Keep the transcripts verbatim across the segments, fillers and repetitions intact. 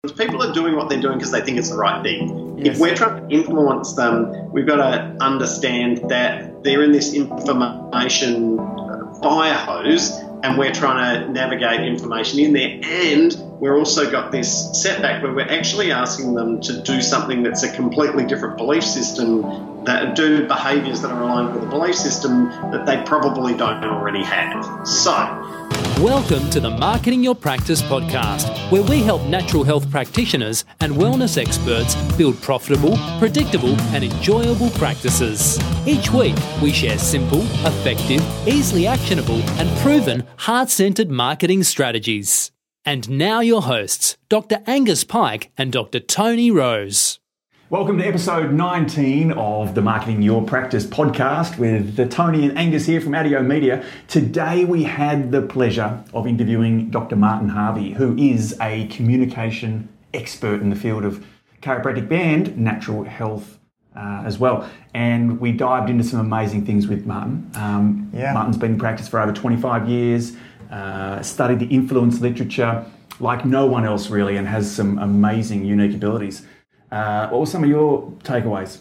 People are doing what they're doing because they think it's the right thing. Yes. If we're trying to influence them, we've got to understand that they're in this information fire hose, and we're trying to navigate information in there. And we're also got this setback where we're actually asking them to do something that's a completely different belief system, that do behaviours that are aligned with a belief system that they probably don't already have. So, welcome to the Marketing Your Practice podcast, where we help natural health practitioners and wellness experts build profitable, predictable, and enjoyable practices. Each week, we share simple, effective, easily actionable, and proven heart-centered marketing strategies. And now your hosts, Doctor Angus Pike and Doctor Tony Rose. Welcome to episode nineteen of the Marketing Your Practice podcast with the Tony and Angus here from Addio Media. Today we had the pleasure of interviewing Doctor Martin Harvey, who is a communication expert in the field of chiropractic and natural health uh, as well. And we dived into some amazing things with Martin. Um, yeah. Martin's been in practice for over twenty-five years, uh, studied the influence literature like no one else really, and has some amazing, unique abilities. Uh, what were some of your takeaways?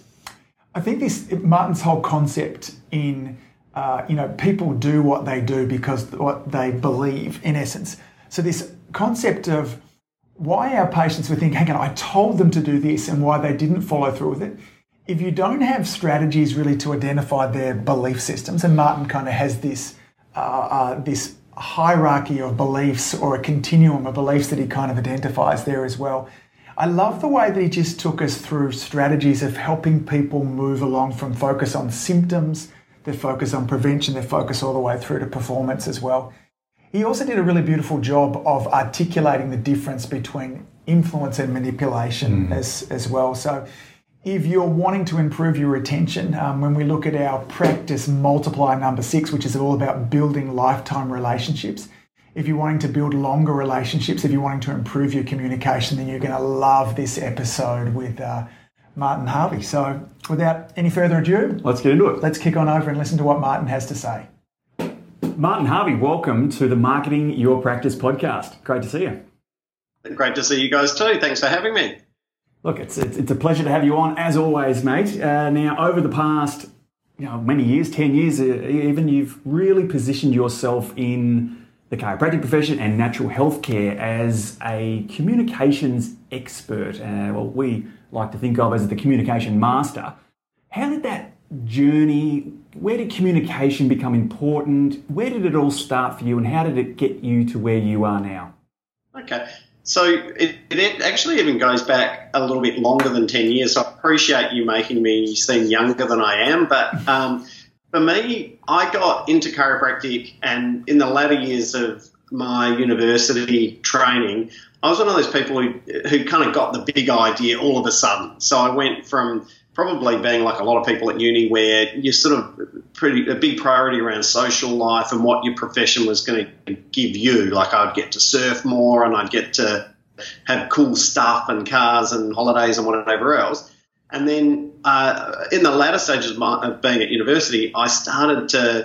I think this Martin's whole concept in, uh, you know, people do what they do because what they believe, in essence. So this concept of why our patients would think, hang on, I told them to do this, and why they didn't follow through with it. If you don't have strategies really to identify their belief systems, and Martin kind of has this uh, uh, this hierarchy of beliefs, or a continuum of beliefs that he kind of identifies there as well. I love the way that he just took us through strategies of helping people move along from focus on symptoms, their focus on prevention, their focus all the way through to performance as well. He also did a really beautiful job of articulating the difference between influence and manipulation mm. as, as well. So if you're wanting to improve your retention, um, when we look at our practice multiplier number six, which is all about building lifetime relationships, if you're wanting to build longer relationships, if you're wanting to improve your communication, then you're going to love this episode with uh, Martin Harvey. So without any further ado, let's get into it. Let's kick on over and listen to what Martin has to say. Martin Harvey, welcome to the Marketing Your Practice podcast. Great to see you. Great to see you guys too. Thanks for having me. Look, it's it's, it's a pleasure to have you on, as always, mate. Uh, now, over the past you know, many years, ten years even, you've really positioned yourself in the chiropractic profession and natural health care as a communications expert, uh, well, we like to think of as the communication master. How did that journey, where did communication become important? Where did it all start for you, and how did it get you to where you are now? Okay, so it, it actually even goes back a little bit longer than ten years, so I appreciate you making me seem younger than I am, but um, for me, I got into chiropractic, and in the latter years of my university training, I was one of those people who, who kind of got the big idea all of a sudden. So I went from probably being like a lot of people at uni, where you're sort of pretty a big priority around social life and what your profession was going to give you. Like I'd get to surf more, and I'd get to have cool stuff and cars and holidays and whatever else. And then uh, in the latter stages of, my, of being at university, I started to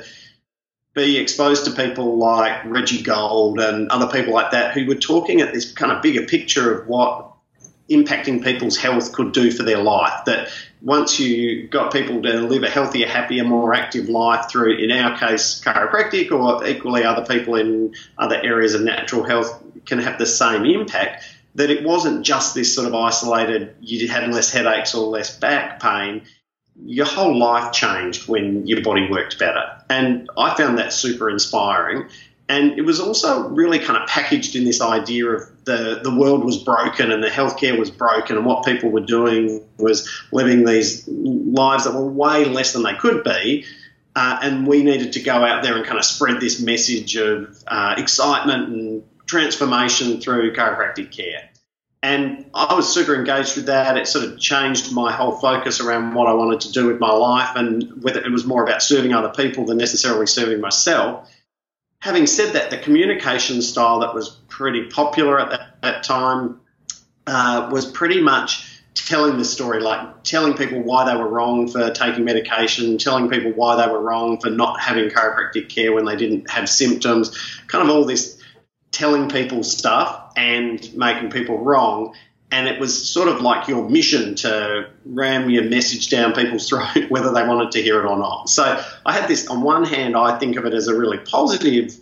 be exposed to people like Reggie Gold and other people like that who were talking at this kind of bigger picture of what impacting people's health could do for their life. That once you got people to live a healthier, happier, more active life through, in our case, chiropractic, or equally other people in other areas of natural health can have the same impact, that it wasn't just this sort of isolated, you had less headaches or less back pain. Your whole life changed when your body worked better. And I found that super inspiring. And it was also really kind of packaged in this idea of the, the world was broken and the healthcare was broken, and what people were doing was living these lives that were way less than they could be. Uh, and we needed to go out there and kind of spread this message of uh, excitement and transformation through chiropractic care. And I was super engaged with that. It sort of changed my whole focus around what I wanted to do with my life, and whether it was more about serving other people than necessarily serving myself. Having said that, the communication style that was pretty popular at that, that time uh, was pretty much telling the story, like telling people why they were wrong for taking medication, telling people why they were wrong for not having chiropractic care when they didn't have symptoms, kind of all this telling people stuff and making people wrong. And it was sort of like your mission to ram your message down people's throat, whether they wanted to hear it or not. So I had this, on one hand, I think of it as a really positive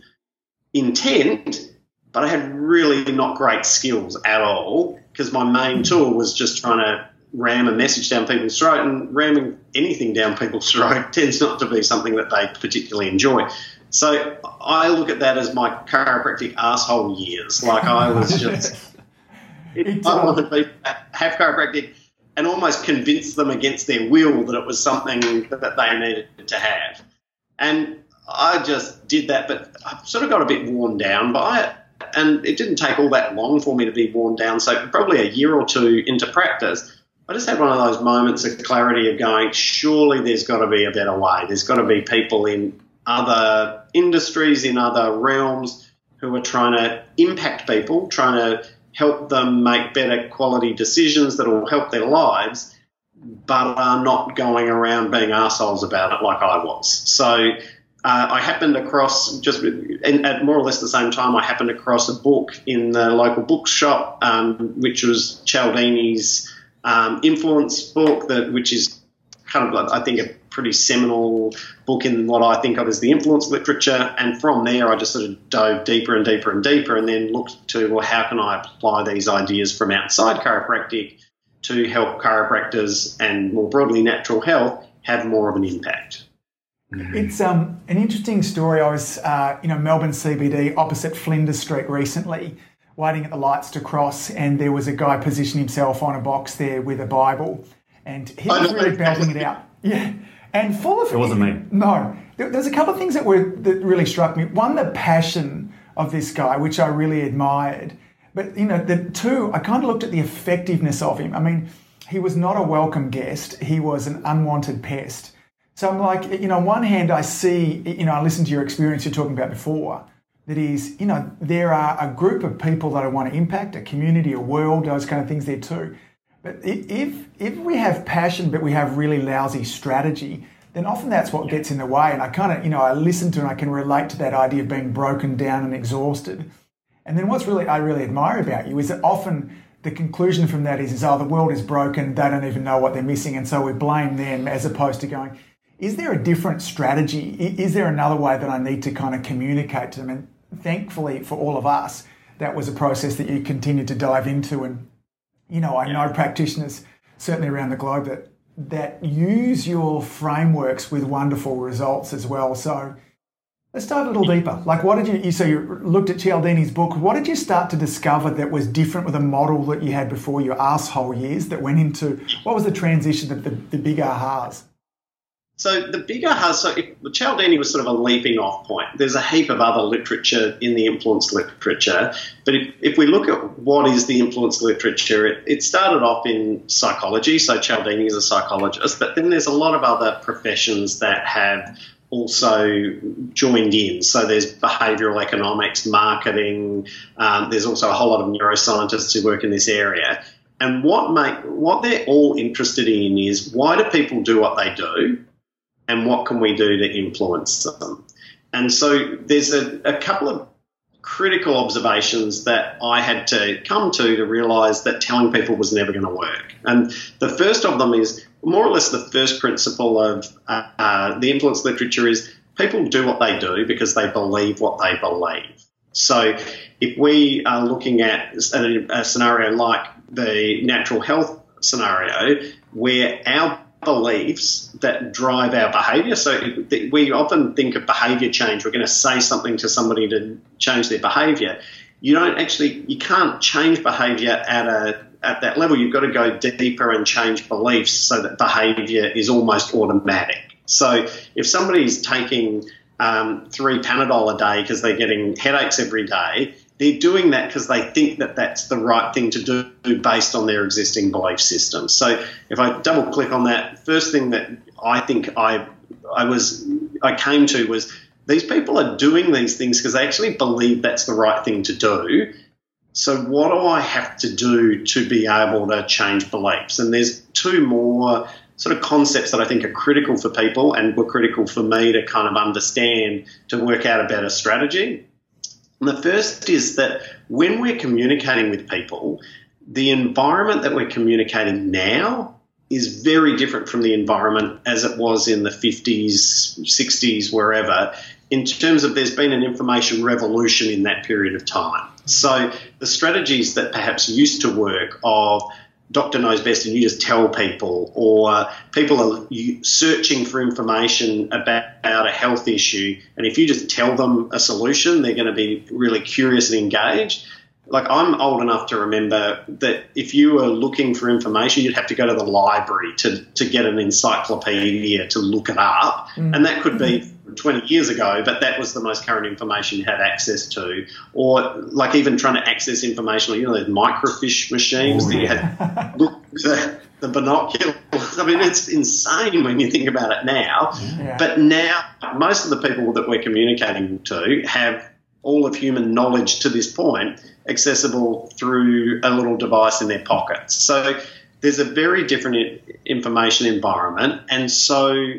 intent, but I had really not great skills at all, because my main tool was just trying to ram a message down people's throat, and ramming anything down people's throat tends not to be something that they particularly enjoy. So I look at that as my chiropractic asshole years. Like I was just, it, I wanted to have chiropractic and almost convince them against their will that it was something that they needed to have. And I just did that, but I sort of got a bit worn down by it. And it didn't take all that long for me to be worn down. So probably a year or two into practice, I just had one of those moments of clarity of going, surely there's got to be a better way. There's got to be people in other industries, in other realms, who are trying to impact people, trying to help them make better quality decisions that will help their lives, but are not going around being arseholes about it like I was. So uh, I happened across, just at more or less the same time, I happened across a book in the local bookshop, um, which was Cialdini's um, influence book, that which is kind of, I think, a pretty seminal book in what I think of as the influence literature. And from there, I just sort of dove deeper and deeper and deeper, and then looked to, well, how can I apply these ideas from outside chiropractic to help chiropractors and more broadly natural health have more of an impact. It's um, an interesting story. I was, uh, you know, Melbourne C B D opposite Flinders Street recently, waiting at the lights to cross, and there was a guy positioning himself on a box there with a Bible, and he was really belting it out. Yeah, and full of... It wasn't me. No. There, there's a couple of things that were that really struck me. One, the passion of this guy, which I really admired. But, you know, the two, I kind of looked at the effectiveness of him. I mean, he was not a welcome guest. He was an unwanted pest. So I'm like, you know, on one hand, I see, you know, I listened to your experience you're talking about before, that is, you know, there are a group of people that I want to impact, a community, a world, those kind of things there too. But if if we have passion but we have really lousy strategy, then often that's what gets in the way. And I kind of, you know, I listen to and I can relate to that idea of being broken down and exhausted. And then what's really I really admire about you is that often the conclusion from that is, is, oh, the world is broken, they don't even know what they're missing, and so we blame them, as opposed to going, is there a different strategy? Is there another way that I need to kind of communicate to them? And thankfully for all of us, that was a process that you continued to dive into. And, you know, I know practitioners, certainly around the globe, that that use your frameworks with wonderful results as well. So let's dive a little deeper. Like, what did you, you so you looked at Cialdini's book, what did you start to discover that was different with a model that you had before your asshole years that went into, what was the transition, the, the, the big ahas? So the big aha, so if, Cialdini was sort of a leaping off point. There's a heap of other literature in the influence literature, but if, if we look at what is the influence literature, it, it started off in psychology, so Cialdini is a psychologist, but then there's a lot of other professions that have also joined in. So there's behavioural economics, marketing, um, there's also a whole lot of neuroscientists who work in this area. And what make what they're all interested in is, why do people do what they do? And what can we do to influence them? And so there's a, a couple of critical observations that I had to come to to realise that telling people was never going to work. And the first of them is, more or less the first principle of uh, uh, the influence literature is, people do what they do because they believe what they believe. So if we are looking at a, a scenario like the natural health scenario, where our beliefs that drive our behaviour. So we often think of behaviour change. We're going to say something to somebody to change their behaviour. You don't actually, you can't change behaviour at a at that level. You've got to go deeper and change beliefs so that behaviour is almost automatic. So if somebody's taking um, three Panadol a day because they're getting headaches every day, they're doing that because they think that that's the right thing to do based on their existing belief system. So if I double click on that, first thing that I think I I was I came to was, these people are doing these things because they actually believe that's the right thing to do. So what do I have to do to be able to change beliefs? And there's two more sort of concepts that I think are critical for people and were critical for me to kind of understand to work out a better strategy. And the first is that when we're communicating with people, the environment that we're communicating now is very different from the environment as it was in the fifties, sixties, wherever, in terms of there's been an information revolution in that period of time. So the strategies that perhaps used to work of doctor knows best and you just tell people, or people are searching for information about, about a health issue, and if you just tell them a solution, they're going to be really curious and engaged. Like, I'm old enough to remember that if you were looking for information, you'd have to go to the library to, to get an encyclopedia to look it up. Mm. And that could be twenty years ago, but that was the most current information you had access to. Or like even trying to access information, you know, those microfiche machines oh, that you had to look the, the binoculars. I mean, it's insane when you think about it now. Yeah. But now most of the people that we're communicating to have all of human knowledge to this point accessible through a little device in their pockets. So there's a very different information environment, and so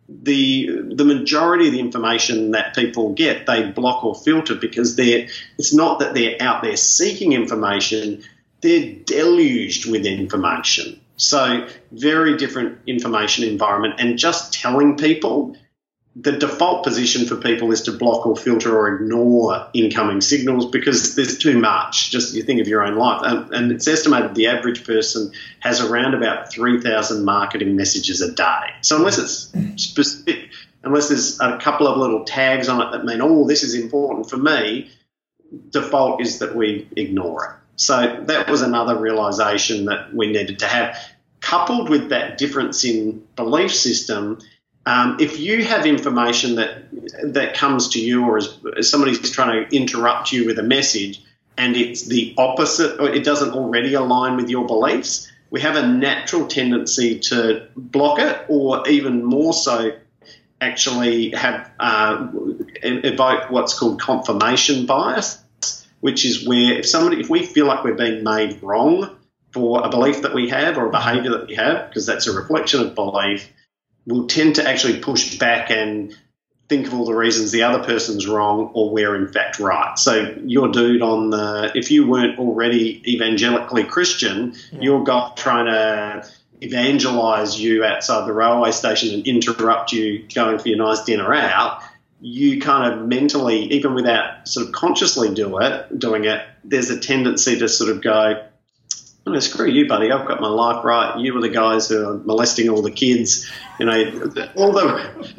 the the majority of the information that people get, they block or filter because they're it's not that they're out there seeking information, they're deluged with information. So very different information environment, and just telling people, the default position for people is to block or filter or ignore incoming signals because there's too much. Just you think of your own life. And, and it's estimated the average person has around about three thousand marketing messages a day. So unless it's specific, unless there's a couple of little tags on it that mean, oh, this is important for me, default is that we ignore it. So that was another realisation that we needed to have. Coupled with that difference in belief system, Um, if you have information that that comes to you, or as, as somebody's trying to interrupt you with a message and it's the opposite, or it doesn't already align with your beliefs, we have a natural tendency to block it, or even more so actually have uh, evoke what's called confirmation bias, which is where if somebody, if we feel like we're being made wrong for a belief that we have or a behaviour that we have, because that's a reflection of belief, we'll tend to actually push back and think of all the reasons the other person's wrong or we're in fact right. So your dude on the, if you weren't already evangelically Christian, yeah. your guy trying to evangelise you outside the railway station and interrupt you going for your nice dinner out, you kind of mentally, even without sort of consciously do it, doing it, there's a tendency to sort of go, oh, screw you, buddy. I've got my life right. You were the guys who are molesting all the kids. You know, all the...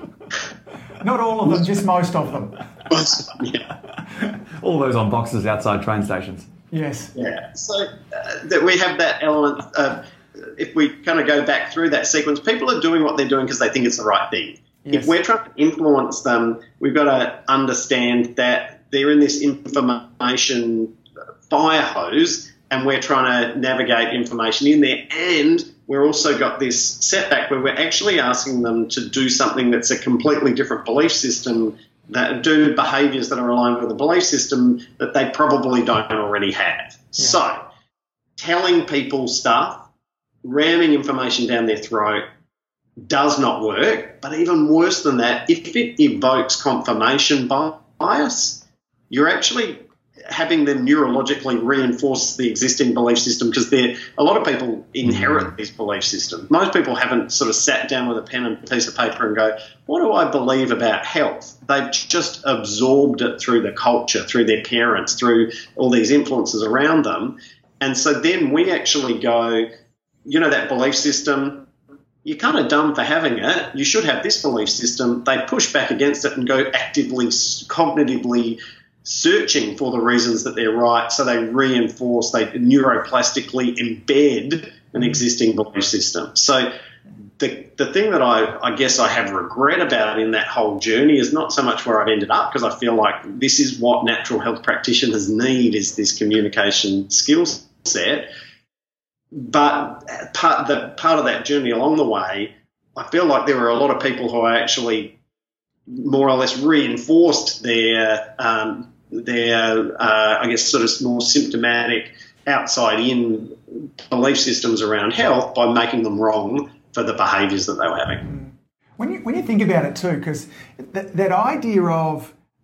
Not all of them, just most of them. Yeah. All those on boxes outside train stations. Yes. Yeah. So uh, that we have that element. Uh, if we kind of go back through that sequence, people are doing what they're doing because they think it's the right thing. Yes. If we're trying to influence them, we've got to understand that they're in this information fire hose, and we're trying to navigate information in there. And we're also got this setback where we're actually asking them to do something that's a completely different belief system, that do behaviours that are aligned with a belief system that they probably don't already have. Yeah. So telling people stuff, ramming information down their throat does not work. But even worse than that, if it evokes confirmation bias, you're actually having them neurologically reinforce the existing belief system, because a lot of people inherit these belief systems. Most people haven't sort of sat down with a pen and a piece of paper and go, what do I believe about health? They've just absorbed it through the culture, through their parents, through all these influences around them. And so then we actually go, you know, that belief system, you're kind of dumb for having it. You should have this belief system. They push back against it and go actively, cognitively searching for the reasons that they're right, so they reinforce, they neuroplastically embed an existing belief system. So the the thing that I, I guess I have regret about in that whole journey is not so much where I've ended up, because I feel like this is what natural health practitioners need, is this communication skill set. But part, the, part of that journey along the way, I feel like there were a lot of people who are actually more or less reinforced their um, their, uh, I guess, sort of more symptomatic outside-in belief systems around health by making them wrong for the behaviours that they were having. When you when you think about it too, because th- that idea of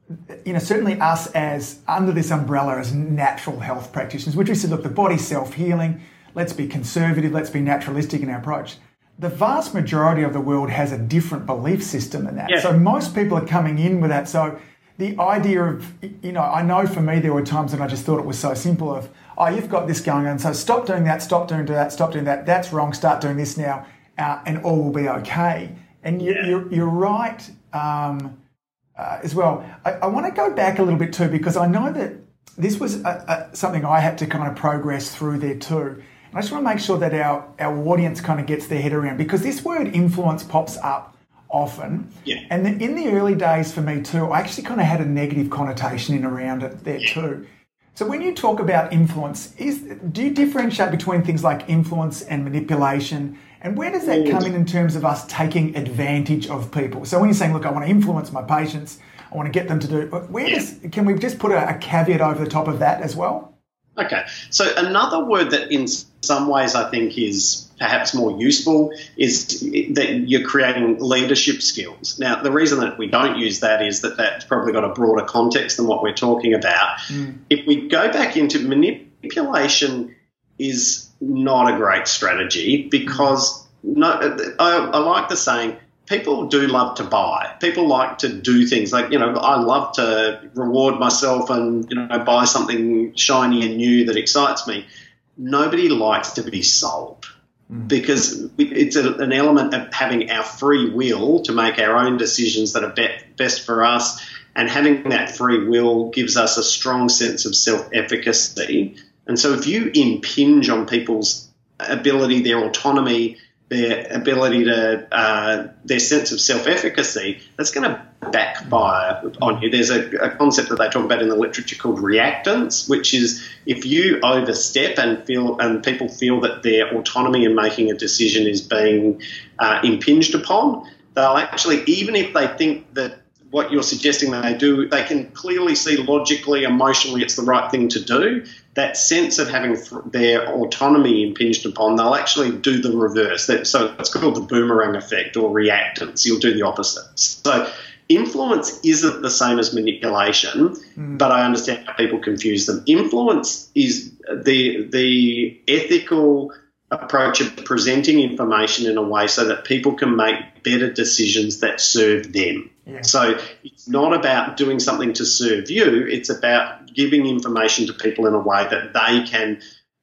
you know, certainly us as under this umbrella as natural health practitioners, which we said, look, the body's self-healing, let's be conservative, let's be naturalistic in our approach. The vast majority of the world has a different belief system than that. Yeah. So most people are coming in with that. So the idea of, you know, I know for me there were times when I just thought it was so simple of, oh, you've got this going on, so stop doing that, stop doing that, stop doing that, that's wrong, start doing this now, uh, and all will be okay. And you, Yeah. you're, you're right um, uh, as well. I, I want to go back a little bit too, because I know that this was a, a, something I had to kind of progress through there too. I just want to make sure that our, our audience kind of gets their head around, because this word influence pops up often. Yeah. And the, in the early days for me too, I actually kind of had a negative connotation in around it there Yeah. too. So when you talk about influence, is do you differentiate between things like influence and manipulation? And where does that come in in terms of us taking advantage of people? So when you're saying, look, I want to influence my patients, I want to get them to do, where Yeah. does, can we just put a, a caveat over the top of that as well? Okay, so another word that in some ways I think is perhaps more useful is that you're creating leadership skills. Now, the reason that we don't use that is that that's probably got a broader context than what we're talking about. Mm. If we go back into manipulation is not a great strategy, because no, I, I like the saying, people do love to buy. People like to do things like, you know, I love to reward myself and, you know, buy something shiny and new that excites me. Nobody likes to be sold, mm. because it's a, an element of having our free will to make our own decisions that are be- best for us. And having that free will gives us a strong sense of self-efficacy. And so if you impinge on people's ability, their autonomy, their ability to, uh, their sense of self-efficacy, that's going to backfire on you. There's a, a concept that they talk about in the literature called reactance, which is if you overstep and feel, and people feel that their autonomy in making a decision is being uh, impinged upon, they'll actually, even if they think that what you're suggesting they do, they can clearly see logically, emotionally it's the right thing to do, that sense of having their autonomy impinged upon, they'll actually do the reverse. So it's called the boomerang effect or reactance. You'll do the opposite. So influence isn't the same as manipulation, mm. but I understand how people confuse them. Influence is the the ethical approach of presenting information in a way so that people can make better decisions that serve them. Yeah. So it's not about doing something to serve you. It's about giving information to people in a way that they can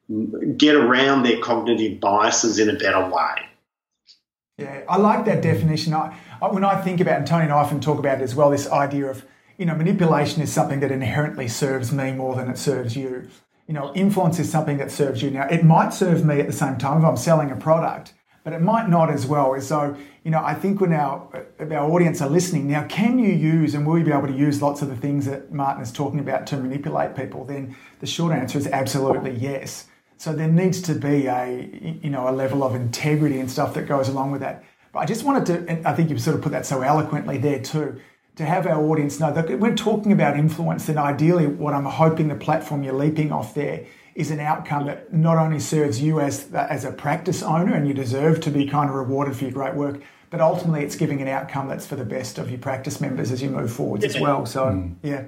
get around their cognitive biases in a better way. Yeah, I like that definition. I, I, when I think about, and Tony and I often talk about it as well, this idea of, you know, manipulation is something that inherently serves me more than it serves you. You know, influence is something that serves you. Now, it might serve me at the same time if I'm selling a product, but it might not as well. So, you know, I think when our, our audience are listening, now, can you use, and will you be able to use lots of the things that Martin is talking about to manipulate people? Then the short answer is absolutely yes. So there needs to be a, you know, a level of integrity and stuff that goes along with that. But I just wanted to, and I think you've sort of put that so eloquently there too, to have our audience know that when talking about influence, then ideally what I'm hoping the platform you're leaping off there is an outcome that not only serves you as as a practice owner, and you deserve to be kind of rewarded for your great work, but ultimately it's giving an outcome that's for the best of your practice members as you move forwards yeah. as well. So, mm. yeah.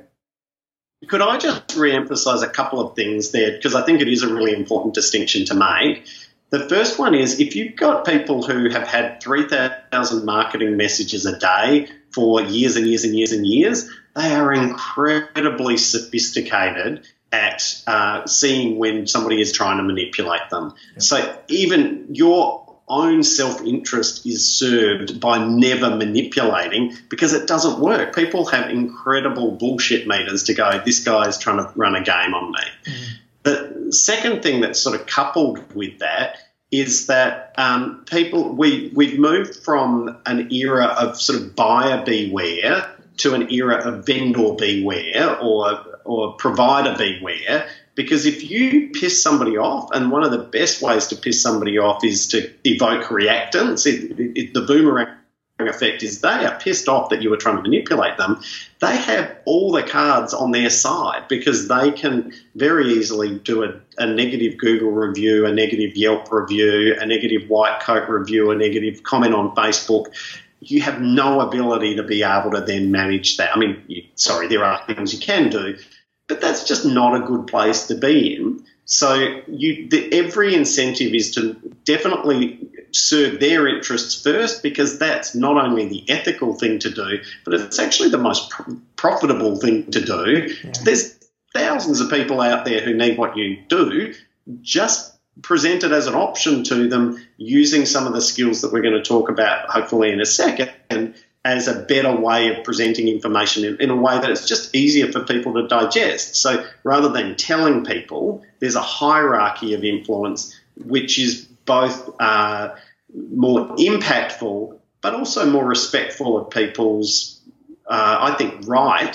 Could I just re-emphasise a couple of things there, because I think it is a really important distinction to make. The first one is if you've got people who have had three thousand marketing messages a day for years and years and years and years, they are incredibly sophisticated at uh, seeing when somebody is trying to manipulate them. Yep. So even your own self-interest is served by never manipulating, because it doesn't work. People have incredible bullshit meters to go, this guy's trying to run a game on me. Mm. The second thing that's sort of coupled with that is that um, people, we, we've moved from an era of sort of buyer beware to an era of vendor beware or or provider beware, because if you piss somebody off, and one of the best ways to piss somebody off is to evoke reactance, it, it, it, the boomerang effect is they are pissed off that you were trying to manipulate them. They have all the cards on their side because they can very easily do a, a negative Google review, a negative Yelp review, a negative White Coat review, a negative comment on Facebook. you have no ability to be able to then manage that. I mean, you, sorry, there are things you can do, but that's just not a good place to be in. So you, the, every incentive is to definitely serve their interests first, because that's not only the ethical thing to do, but it's actually the most pr- profitable thing to do. Yeah. There's thousands of people out there who need what you do. Just present it as an option to them using some of the skills that we're going to talk about hopefully in a second, and as a better way of presenting information in, in a way that it's just easier for people to digest. So rather than telling people, there's a hierarchy of influence which is both uh, more impactful but also more respectful of people's, uh, I think, right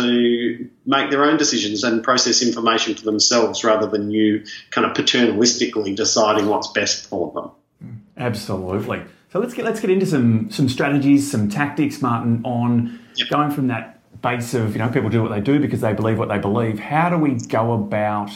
to make their own decisions and process information for themselves rather than you kind of paternalistically deciding what's best for them. Absolutely. So let's get let's get into some some strategies, some tactics, Martin, on yep. going from that base of, you know, people do what they do because they believe what they believe. How do we go about,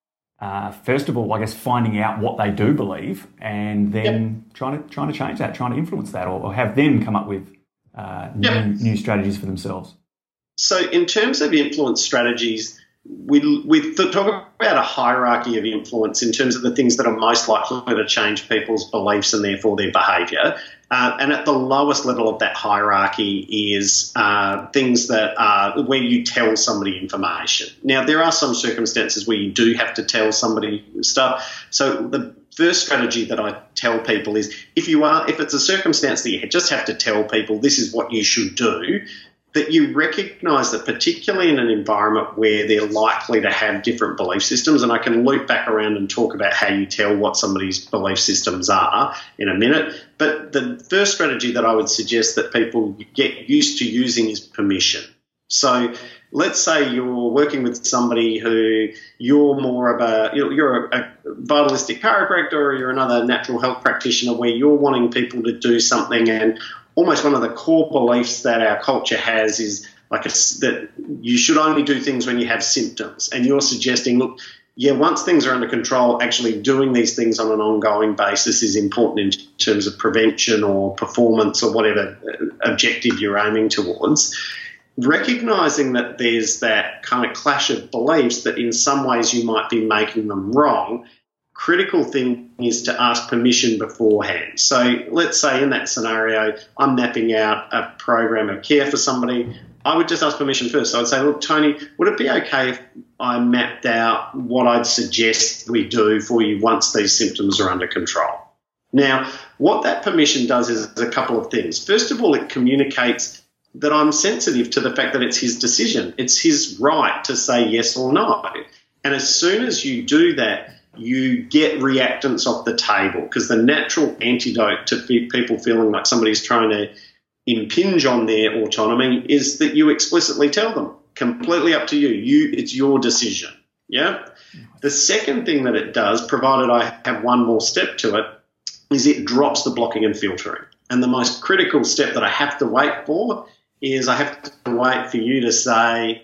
uh, first of all, I guess, finding out what they do believe, and then yep. trying to trying to change that, trying to influence that, or, or have them come up with uh, new, yep. new strategies for themselves? So in terms of influence strategies, we we talk about a hierarchy of influence in terms of the things that are most likely to change people's beliefs and therefore their behaviour. Uh, and at the lowest level of that hierarchy is uh, things that are where you tell somebody information. Now, there are some circumstances where you do have to tell somebody stuff. So the first strategy that I tell people is if you are, if it's a circumstance that you just have to tell people this is what you should do, that you recognise that particularly in an environment where they're likely to have different belief systems, and I can loop back around and talk about how you tell what somebody's belief systems are in a minute, but the first strategy that I would suggest that people get used to using is permission. So let's say you're working with somebody who you're more of a, you're a, a vitalistic chiropractor, or you're another natural health practitioner where you're wanting people to do something, and almost one of the core beliefs that our culture has is like a, that you should only do things when you have symptoms. And you're suggesting, look, yeah, once things are under control, actually doing these things on an ongoing basis is important in terms of prevention or performance or whatever objective you're aiming towards. Recognising that there's that kind of clash of beliefs that in some ways you might be making them wrong, critical thing is to ask permission beforehand. So let's say in that scenario, I'm mapping out a program of care for somebody. I would just ask permission first. So I'd say, look, Tony, would it be okay if I mapped out what I'd suggest we do for you once these symptoms are under control? Now, what that permission does is a couple of things. First of all, it communicates that I'm sensitive to the fact that it's his decision. It's his right to say yes or no. And as soon as you do that, you get reactance off the table, because the natural antidote to people feeling like somebody's trying to impinge on their autonomy is that you explicitly tell them, completely up to you. You, it's your decision. Yeah. The second thing that it does, provided I have one more step to it, is it drops the blocking and filtering. And the most critical step that I have to wait for is I have to wait for you to say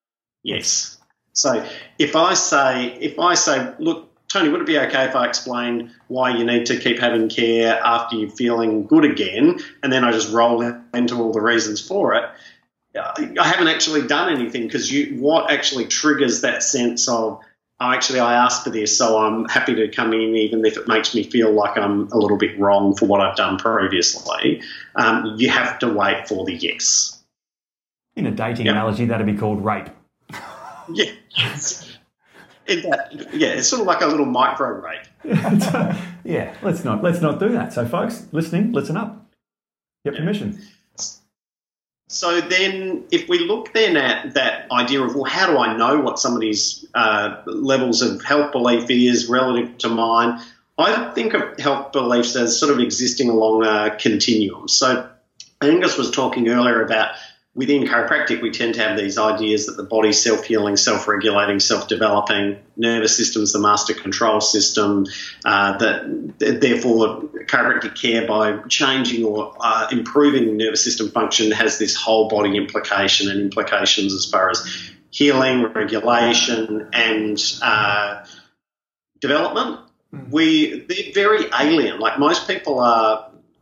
yes. So if I say, if I say, look, Tony, would it be okay if I explained why you need to keep having care after you're feeling good again, and then I just roll into all the reasons for it? I haven't actually done anything, because you, what actually triggers that sense of, oh, actually I asked for this, so I'm happy to come in even if it makes me feel like I'm a little bit wrong for what I've done previously. Um, you have to wait for the yes. In a dating yep. analogy, that'd be called rape. Yeah. It, yeah, it's sort of like a little micro rape. yeah, let's not let's not do that. So, folks, listening, listen up. Get yeah. permission. So then, if we look then at that idea of, well, how do I know what somebody's uh, levels of health belief is relative to mine? I think of health beliefs as sort of existing along a continuum. So Angus was talking earlier about, within chiropractic, we tend to have these ideas that the body's self-healing, self-regulating, self-developing, nervous system's the master control system, uh, that therefore chiropractic care, by changing or uh, improving nervous system function, has this whole body implication and implications as far as healing, regulation, and uh, development. Mm. We, they're very alien. Like, most people are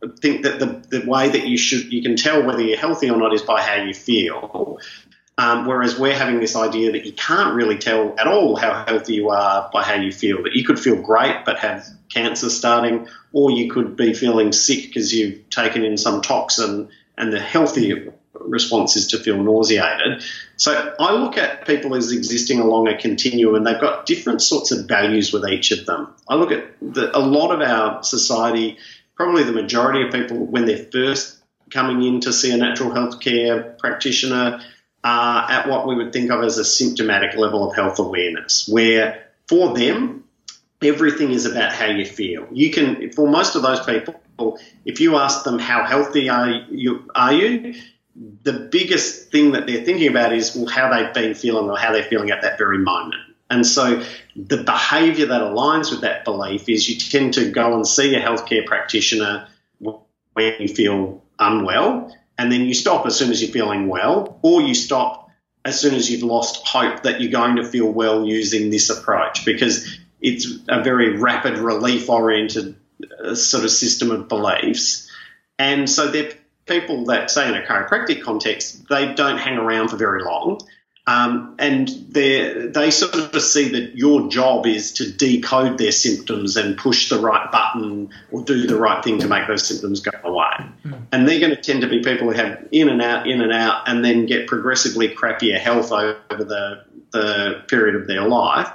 think that the, the way that you should you can tell whether you're healthy or not is by how you feel. Um, whereas we're having this idea that you can't really tell at all how healthy you are by how you feel. That you could feel great but have cancer starting, or you could be feeling sick because you've taken in some toxin, and the healthy response is to feel nauseated. So I look at people as existing along a continuum, and they've got different sorts of values with each of them. I look at the, a lot of our society, probably the majority of people, when they're first coming in to see a natural health care practitioner, are at what we would think of as a symptomatic level of health awareness, where for them, everything is about how you feel. You can, for most of those people, if you ask them how healthy are you, are you, the biggest thing that they're thinking about is, well, how they've been feeling or how they're feeling at that very moment. And so the behaviour that aligns with that belief is you tend to go and see a healthcare practitioner when you feel unwell, and then you stop as soon as you're feeling well, or you stop as soon as you've lost hope that you're going to feel well using this approach, because it's a very rapid relief-oriented uh, sort of system of beliefs. And so they're people that, say in a chiropractic context, they don't hang around for very long. Um, and they they sort of see that your job is to decode their symptoms and push the right button or do the right thing to make those symptoms go away. Mm. And they're going to tend to be people who have in and out, in and out, and then get progressively crappier health over the, the period of their life,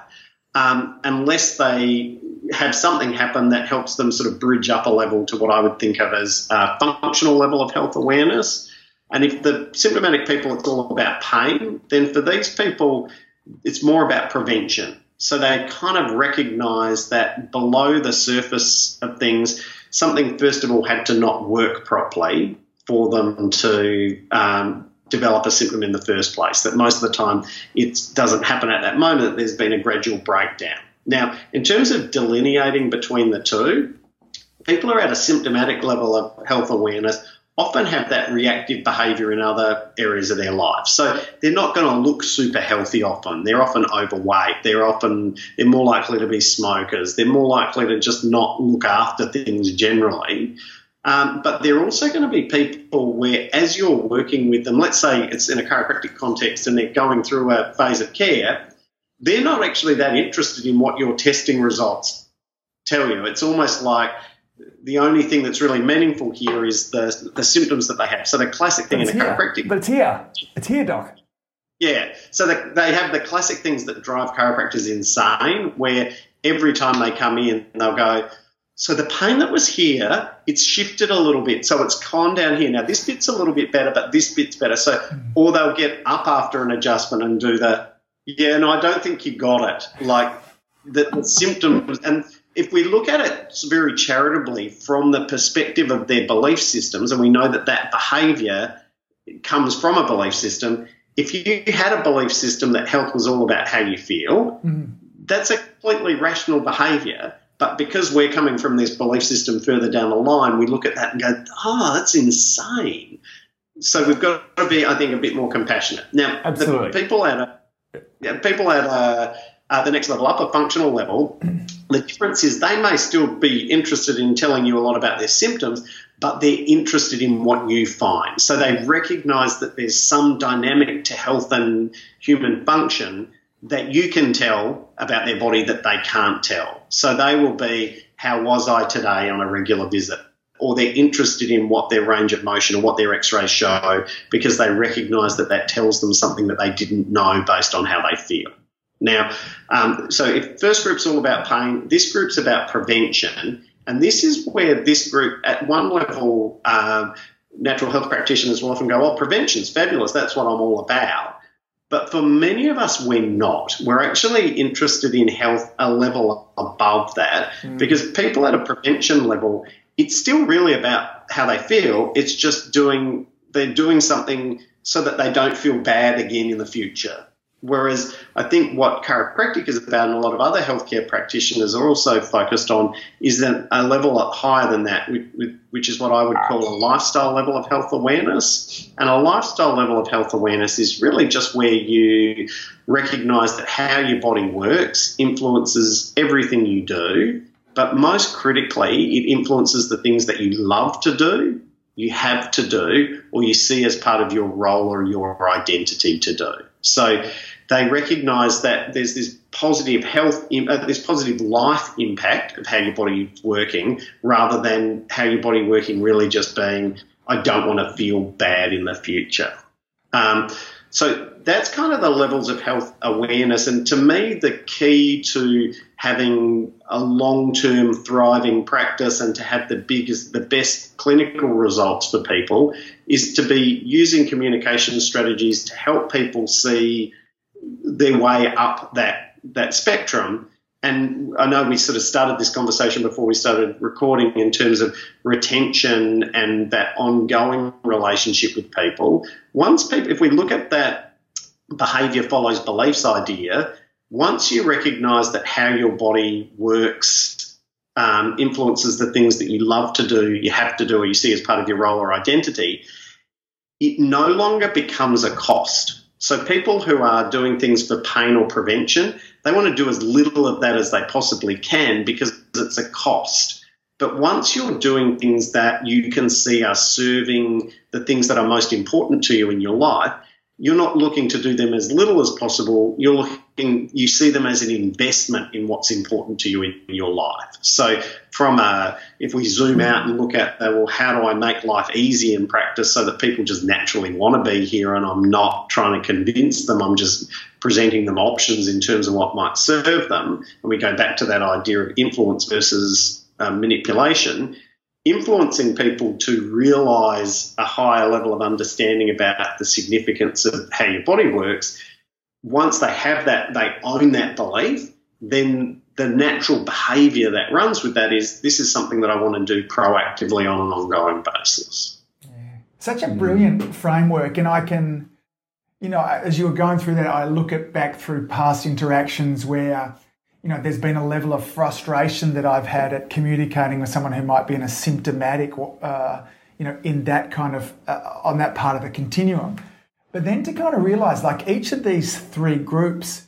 um, unless they have something happen that helps them sort of bridge up a level to what I would think of as a functional level of health awareness. And if the symptomatic people, it's all about pain, then for these people, it's more about prevention. So they kind of recognise that below the surface of things, something, first of all, had to not work properly for them to um, develop a symptom in the first place, that most of the time it doesn't happen at that moment, there's been a gradual breakdown. Now, in terms of delineating between the two, people are at a symptomatic level of health awareness often have that reactive behaviour in other areas of their life. So they're not going to look super healthy often. They're often overweight. They're often, they're more likely to be smokers. They're more likely to just not look after things generally. Um, but they're also going to be people where, as you're working with them, let's say it's in a chiropractic context and they're going through a phase of care, they're not actually that interested in what your testing results tell you. It's almost like the only thing that's really meaningful here is the the symptoms that they have. So the classic thing in a chiropractic... But it's here. It's here, Doc. Yeah. So the, they have the classic things that drive chiropractors insane, where every time they come in, they'll go, so the pain that was here, it's shifted a little bit. So it's calmed down here. Now, this bit's a little bit better, but this bit's better. So, or they'll get up after an adjustment and do the, yeah, no, I don't think you got it. Like the, the symptoms... and. If we look at it very charitably from the perspective of their belief systems, and we know that that behaviour comes from a belief system, if you had a belief system that health was all about how you feel, mm. that's a completely rational behaviour. But because we're coming from this belief system further down the line, we look at that and go, oh, that's insane. So we've got to be, I think, a bit more compassionate. Now, Absolutely. the people at a, yeah, people at a, uh, the next level up, a functional level, the difference is they may still be interested in telling you a lot about their symptoms, but they're interested in what you find. So they recognise that there's some dynamic to health and human function that you can tell about their body that they can't tell. So they will be, how was I today on a regular visit? Or they're interested in what their range of motion or what their x-rays show because they recognise that that tells them something that they didn't know based on how they feel. Now, um, so if first group's all about pain, this group's about prevention, and this is where this group, at one level, um, natural health practitioners will often go, oh, prevention's fabulous, that's what I'm all about. But for many of us, we're not. We're actually interested in health a level above that mm. because people at a prevention level, it's still really about how they feel. It's just doing, they're doing something so that they don't feel bad again in the future. Whereas I think what chiropractic is about, and a lot of other healthcare practitioners are also focused on, is that a level up higher than that, which is what I would call a lifestyle level of health awareness. And a lifestyle level of health awareness is really just where you recognise that how your body works influences everything you do, but most critically, it influences the things that you love to do, you have to do, or you see as part of your role or your identity to do. So they recognise that there's this positive health, uh, this positive life impact of how your body is working, rather than how your body working really just being, I don't want to feel bad in the future. Um, so that's kind of the levels of health awareness. And to me, the key to having a long-term thriving practice and to have the biggest, the best clinical results for people is to be using communication strategies to help people see their way up that, that spectrum. And I know we sort of started this conversation before we started recording in terms of retention and that ongoing relationship with people. Once people, if we look at that behaviour follows beliefs idea, once you recognise that how your body works um, influences the things that you love to do, you have to do, or you see as part of your role or identity, it no longer becomes a cost. So people who are doing things for pain or prevention, they want to do as little of that as they possibly can because it's a cost. But once you're doing things that you can see are serving the things that are most important to you in your life, you're not looking to do them as little as possible. You're looking, you see them as an investment in what's important to you in your life. So from a, if we zoom out and look at, uh, well, how do I make life easy in practice so that people just naturally want to be here and I'm not trying to convince them, I'm just presenting them options in terms of what might serve them. And we go back to that idea of influence versus uh, manipulation. Influencing people to realise a higher level of understanding about the significance of how your body works. Once they have that, they own that belief, then the natural behaviour that runs with that is this is something that I want to do proactively on an ongoing basis. Yeah. Such a brilliant framework, and I can, you know, as you were going through that, I look at back through past interactions where, you know, there's been a level of frustration that I've had at communicating with someone who might be in a symptomatic, uh, you know, in that kind of, uh, on that part of the continuum. But then to kind of realise, like, each of these three groups,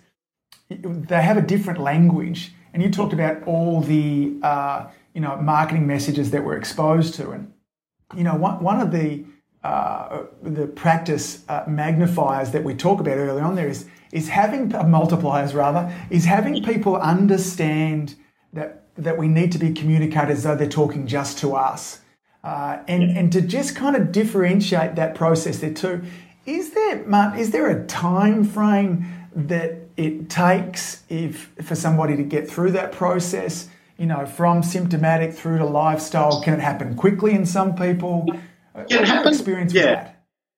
they have a different language. And you talked about all the, uh, you know, marketing messages that we're exposed to. And, you know, one, one of the, uh, the practice uh, magnifiers that we talk about early on there is is having multipliers rather, is having people understand that that we need to be communicated as though they're talking just to us. Uh, and, yeah. and to just kind of differentiate that process there too. Is there, Martin, is there a time frame that it takes if for somebody to get through that process, you know, from symptomatic through to lifestyle? Can it happen quickly in some people? Can happen. Experience yeah. with that?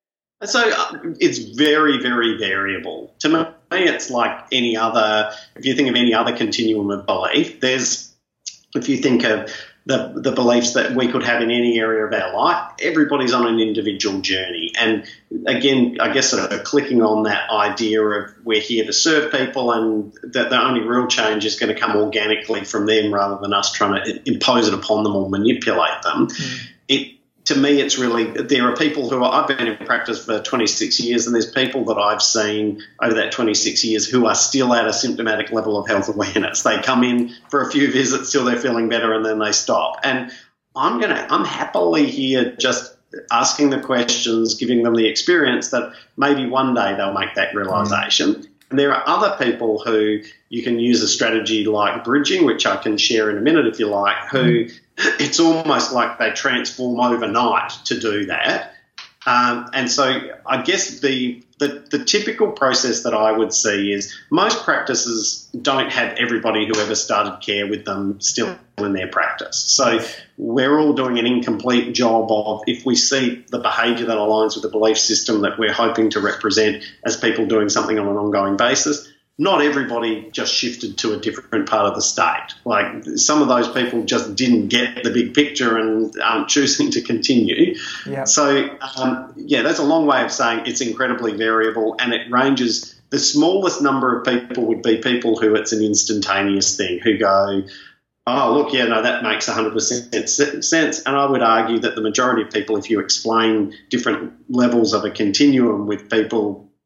So uh, it's very, very variable. To me, it's like any other, if you think of any other continuum of belief, there's, if you think of the, the beliefs that we could have in any area of our life, everybody's on an individual journey. And again, I guess sort of clicking on that idea of we're here to serve people and that the only real change is going to come organically from them rather than us trying to impose it upon them or manipulate them. Mm. It, To me, it's really, there are people who are, I've been in practice for twenty-six years, and there's people that I've seen over that twenty-six years who are still at a symptomatic level of health awareness. They come in for a few visits till they're feeling better and then they stop. And I'm going to, I'm happily here just asking the questions, giving them the experience that maybe one day they'll make that realisation. Mm. And there are other people who you can use a strategy like bridging, which I can share in a minute if you like, who it's almost like they transform overnight to do that. Um, and so I guess the, the the typical process that I would see is most practices don't have everybody who ever started care with them still in their practice. So we're all doing an incomplete job of, if we see the behaviour that aligns with the belief system that we're hoping to represent as people doing something on an ongoing basis, not everybody just shifted to a different part of the state. Like some of those people just didn't get the big picture and aren't choosing to continue. Yeah. So, um, yeah, that's a long way of saying it's incredibly variable, and it ranges. The smallest number of people would be people who it's an instantaneous thing, who go, oh, look, yeah, no, that makes one hundred percent sense. And I would argue that the majority of people, if you explain different levels of a continuum with people,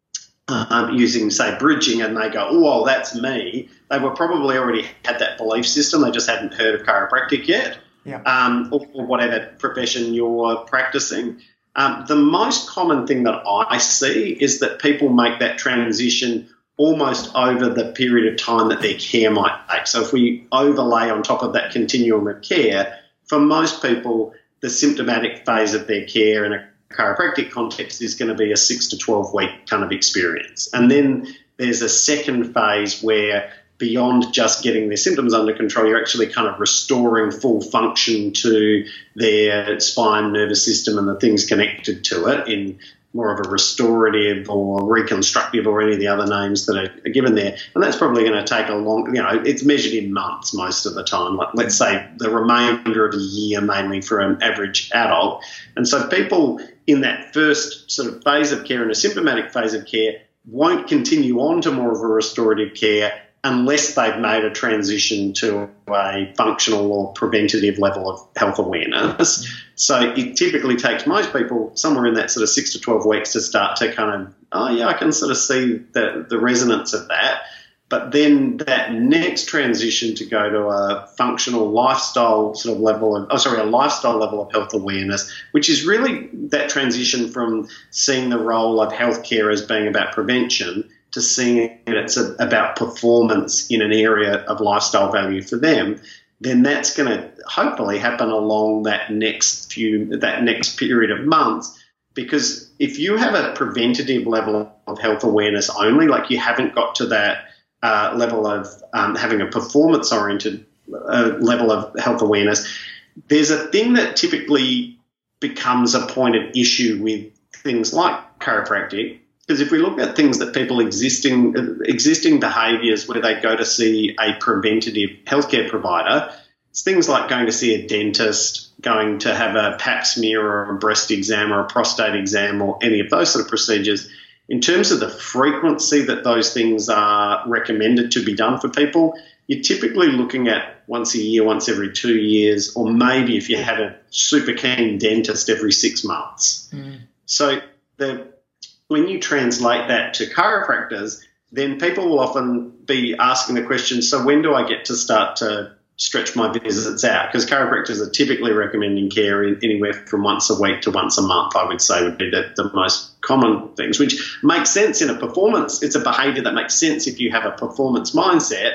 um, using, say, bridging, and they go, oh, well, that's me. They were probably already had that belief system. They just hadn't heard of chiropractic yet, yeah. um, or, or whatever profession you're practicing. Um, the most common thing that I see is that people make that transition almost over the period of time that their care might take. So if we overlay on top of that continuum of care, for most people, the symptomatic phase of their care in a chiropractic context is going to be a six to twelve week kind of experience. And then there's a second phase where beyond just getting their symptoms under control, you're actually kind of restoring full function to their spine, nervous system, and the things connected to it in more of a restorative or reconstructive or any of the other names that are given there. And that's probably going to take a long, you know, it's measured in months most of the time, like let's say the remainder of a year mainly for an average adult. And so people in that first sort of phase of care, in a symptomatic phase of care, won't continue on to more of a restorative care unless they've made a transition to a functional or preventative level of health awareness. So it typically takes most people somewhere in that sort of six to twelve weeks to start to kind of, oh, yeah, I can sort of see the, the resonance of that. But then that next transition to go to a functional lifestyle sort of level of, oh, sorry, a lifestyle level of health awareness, which is really that transition from seeing the role of healthcare as being about prevention to seeing it it's a, about performance in an area of lifestyle value for them, then that's going to hopefully happen along that next few, that next period of months. Because if you have a preventative level of health awareness only, like you haven't got to that uh, level of um, having a performance-oriented uh, level of health awareness, there's a thing that typically becomes a point of issue with things like chiropractic. Because if we look at things that people existing existing behaviours where they go to see a preventative healthcare provider, it's things like going to see a dentist, going to have a pap smear or a breast exam or a prostate exam or any of those sort of procedures. In terms of the frequency that those things are recommended to be done for people, you're typically looking at once a year, once every two years, or maybe if you had a super keen dentist every six months. Mm. So the when you translate that to chiropractors, then people will often be asking the question, so when do I get to start to stretch my visits out? Because chiropractors are typically recommending care in anywhere from once a week to once a month, I would say would be the, the most common things, which makes sense in a performance. It's a behaviour that makes sense if you have a performance mindset,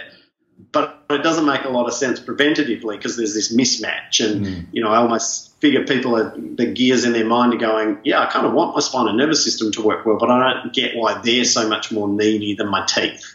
but it doesn't make a lot of sense preventatively because there's this mismatch. And, mm. you know, I almost figure people are, the gears in their mind are going, yeah, I kind of want my spine and nervous system to work well, but I don't get why they're so much more needy than my teeth.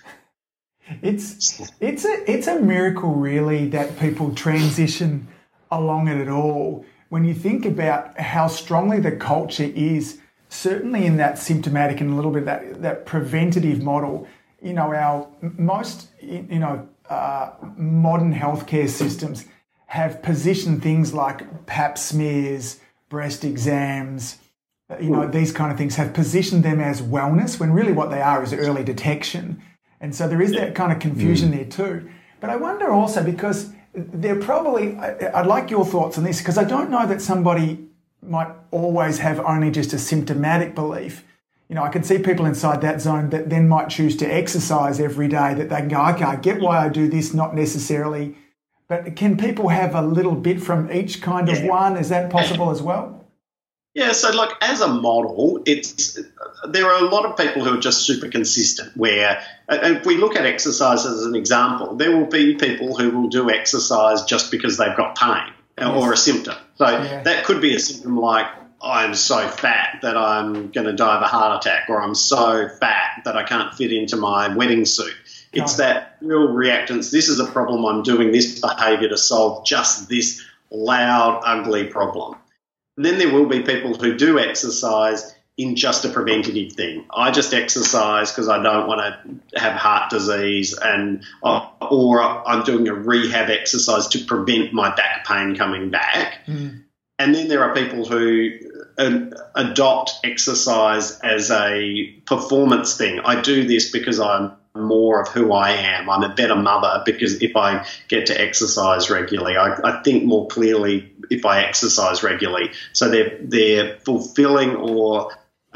It's it's a it's a miracle really that people transition along it at all. When you think about how strongly the culture is, certainly in that symptomatic and a little bit that that preventative model, you know, our most you know uh, modern healthcare systems have positioned things like pap smears, breast exams, you know, these kind of things have positioned them as wellness when really what they are is early detection. And so there is that kind of confusion mm. there too. But I wonder also because they're probably, I'd like your thoughts on this because I don't know that somebody might always have only just a symptomatic belief. You know, I can see people inside that zone that then might choose to exercise every day, that they can go, okay, I get why I do this, not necessarily. But can people have a little bit from each kind of yeah. one? Is that possible as well? Yeah, so like as a model, it's there are a lot of people who are just super consistent where if we look at exercise as an example, there will be people who will do exercise just because they've got pain yes. or a symptom. So yeah. that could be a symptom like I'm so fat that I'm going to die of a heart attack, or I'm so fat that I can't fit into my wedding suit. It's that real reactance. This is a problem. I'm doing this behaviour to solve just this loud, ugly problem. And then there will be people who do exercise in just a preventative thing. I just exercise because I don't want to have heart disease, and uh, or I'm doing a rehab exercise to prevent my back pain coming back. Mm. And then there are people who uh, adopt exercise as a performance thing. I do this because I'm more of who I am. I'm a better mother because if I get to exercise regularly, I, I think more clearly if I exercise regularly. So they're they're fulfilling or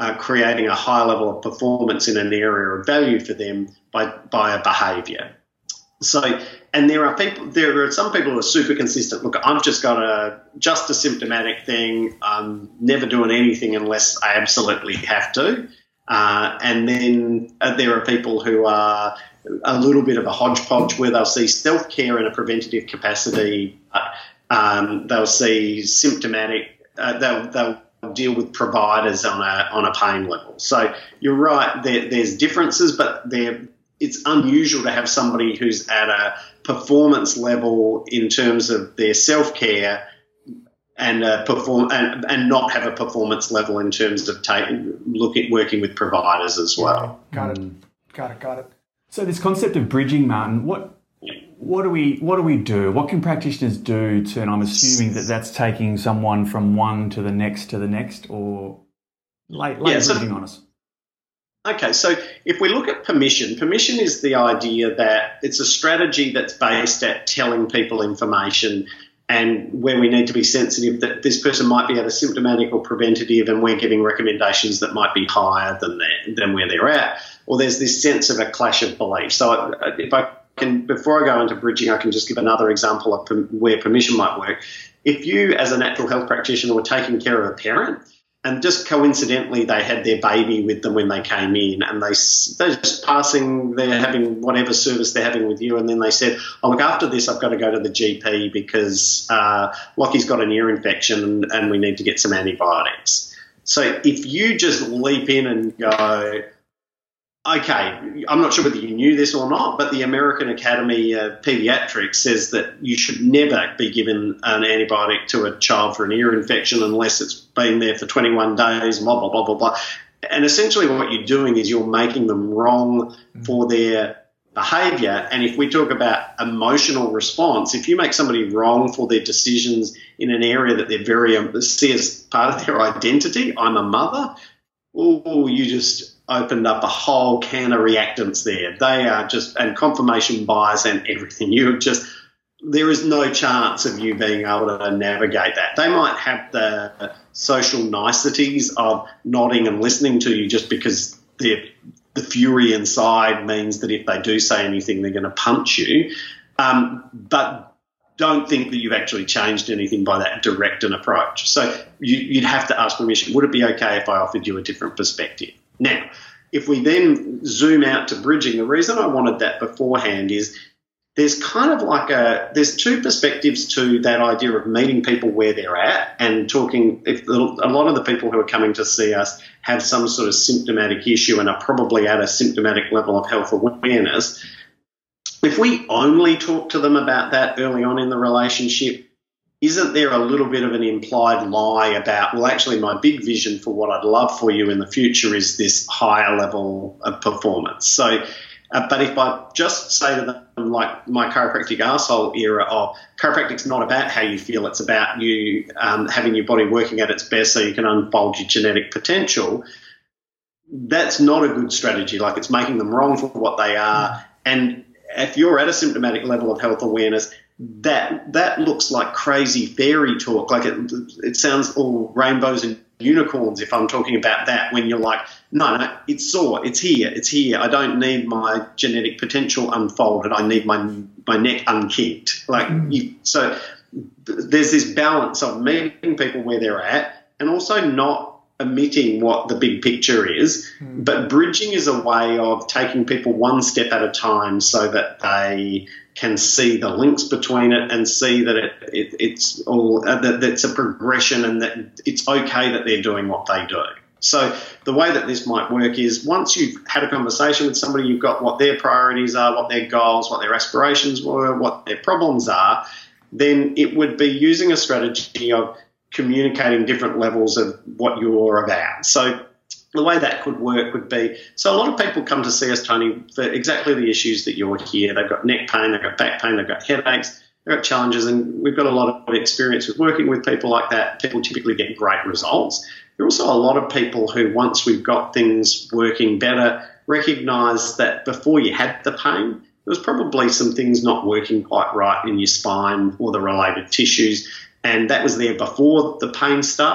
uh, creating a high level of performance in an area of value for them by, by a behaviour. So, and there are people, there are some people who are super consistent. Look, I've just got a, just a symptomatic thing. I'm never doing anything unless I absolutely have to. Uh, and then uh, there are people who are a little bit of a hodgepodge where they'll see self-care in a preventative capacity. Uh, um, they'll see symptomatic, uh, they'll, they'll deal with providers on a, on a pain level. So you're right, there, there's differences, but they're, it's unusual to have somebody who's at a performance level in terms of their self-care and uh, perform and, and not have a performance level in terms of taking look at working with providers as well. Got it. Got it. Got it. So this concept of bridging, Martin, what what do we what do we do? What can practitioners do to? And I'm assuming that that's taking someone from one to the next to the next, or late late yeah, so, bridging on us. Okay, so if we look at permission, permission is the idea that it's a strategy that's based at telling people information and where we need to be sensitive that this person might be at a symptomatic or preventative and we're giving recommendations that might be higher than that, than where they're at, or there's this sense of a clash of beliefs. So if I can, before I go into bridging, I can just give another example of where permission might work. If you, as a natural health practitioner, were taking care of a parent, and just coincidentally, they had their baby with them when they came in, and they, they're just passing, they're having whatever service they're having with you, and then they said, oh, look, after this, I've got to go to the G P because uh, Lockie's got an ear infection and, and we need to get some antibiotics. So if you just leap in and go, okay, I'm not sure whether you knew this or not, but the American Academy of Pediatrics says that you should never be given an antibiotic to a child for an ear infection unless it's been there for twenty-one days, blah, blah, blah, blah, blah. And essentially what you're doing is you're making them wrong for their behaviour. And if we talk about emotional response, if you make somebody wrong for their decisions in an area that they're very um, see as part of their identity, I'm a mother, oh, you just opened up a whole can of reactants there. They are just, and confirmation bias and everything. You just, there is no chance of you being able to navigate that. They might have the social niceties of nodding and listening to you just because they're, the fury inside means that if they do say anything, they're going to punch you. Um, but don't think that you've actually changed anything by that direct an approach. So you, you'd have to ask permission. Would it be okay if I offered you a different perspective? Now, if we then zoom out to bridging, the reason I wanted that beforehand is there's kind of like a, there's two perspectives to that idea of meeting people where they're at and talking, if a lot of the people who are coming to see us have some sort of symptomatic issue and are probably at a symptomatic level of health awareness. If we only talk to them about that early on in the relationship, isn't there a little bit of an implied lie about, well, actually my big vision for what I'd love for you in the future is this higher level of performance? So, uh, but if I just say to them, like my chiropractic arsehole era of chiropractic's not about how you feel, it's about you um, having your body working at its best so you can unfold your genetic potential, that's not a good strategy. Like it's making them wrong for what they are. And if you're at a symptomatic level of health awareness, that that looks like crazy fairy talk. Like it, it sounds all rainbows and unicorns if I'm talking about that, when you're like, no, no, it's sore, it's here, it's here. I don't need my genetic potential unfolded. I need my my neck unkicked. Like you, so there's this balance of meeting people where they're at and also not omitting what the big picture is, mm. but bridging is a way of taking people one step at a time so that they can see the links between it and see that it, it it's all uh, that it's a progression and that it's okay that they're doing what they do. So the way that this might work is once you've had a conversation with somebody, you've got what their priorities are, what their goals, what their aspirations were, what their problems are, then it would be using a strategy of communicating different levels of what you're about. So the way that could work would be, so a lot of people come to see us, Tony, for exactly the issues that you're here. They've got neck pain, they've got back pain, they've got headaches, they've got challenges, and we've got a lot of experience with working with people like that. People typically get great results. There are also a lot of people who, once we've got things working better, recognise that before you had the pain, there was probably some things not working quite right in your spine or the related tissues, and that was there before the pain started.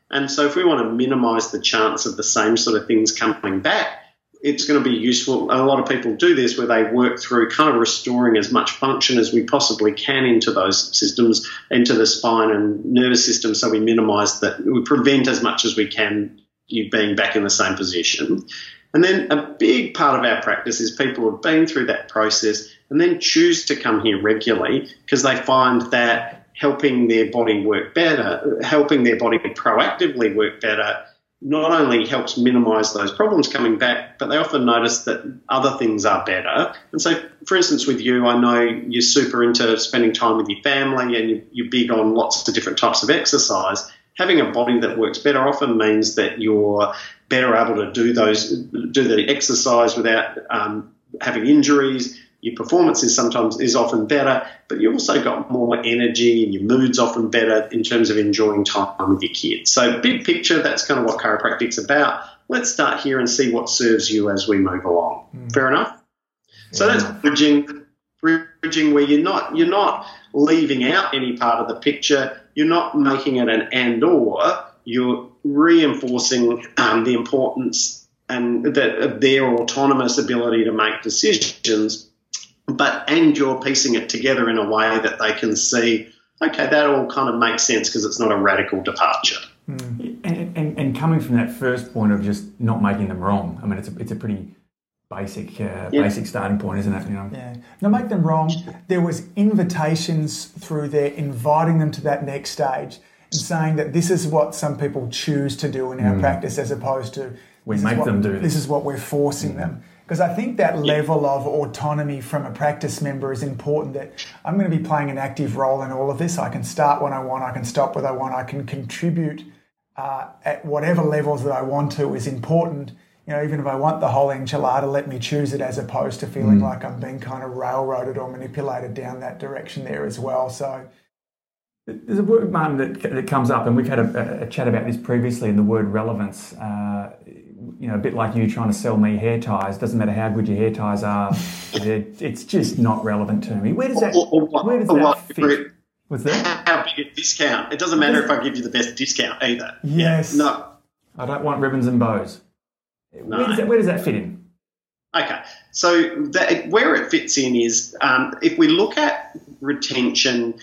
And so if we want to minimise the chance of the same sort of things coming back, it's going to be useful. A lot of people do this where they work through kind of restoring as much function as we possibly can into those systems, into the spine and nervous system, so we minimise that, we prevent as much as we can you being back in the same position. And then a big part of our practice is people who have been through that process and then choose to come here regularly because they find that helping their body work better, helping their body proactively work better, not only helps minimise those problems coming back, but they often notice that other things are better. And so, for instance, with you, I know you're super into spending time with your family and you're big on lots of different types of exercise. Having a body that works better often means that you're better able to do those, do the exercise without um, having injuries. Your performance is sometimes is often better, but you also got more energy and your mood's often better in terms of enjoying time with your kids. So big picture, that's kind of what chiropractic's about. Let's start here and see what serves you as we move along. Mm. Fair enough? Yeah. So that's bridging, bridging where you're not you're not leaving out any part of the picture. You're not making it an and or. You're reinforcing um, the importance and that of their autonomous ability to make decisions. But and you're piecing it together in a way that they can see, okay, that all kind of makes sense because it's not a radical departure. Mm. And, and, and coming from that first point of just not making them wrong, I mean, it's a, it's a pretty basic uh, yeah. basic starting point, isn't it? You know? Yeah. Not make them wrong. There was invitations through there, inviting them to that next stage and saying that this is what some people choose to do in our mm. practice, as opposed to we make what, them do this. This is what we're forcing mm. them. Because I think that level of autonomy from a practice member is important, that I'm going to be playing an active role in all of this. I can start when I want, I can stop when I want, I can contribute uh, at whatever levels that I want to is important. You know, even if I want the whole enchilada, let me choose it, as opposed to feeling mm. like I'm being kind of railroaded or manipulated down that direction there as well. So there's a word, Martin, that, that comes up, and we've had a, a chat about this previously, in the word relevance. Uh, you know, a bit like you trying to sell me hair ties. Doesn't matter how good your hair ties are, it's just not relevant to me. Where does that, or, or, where does or, that or, fit? What's that? How big a discount? It doesn't matter if I give you the best discount either. Yes. Yeah, no. I don't want ribbons and bows. No. Where does that, where does that fit in? Okay, so that, where it fits in is um, if we look at retention,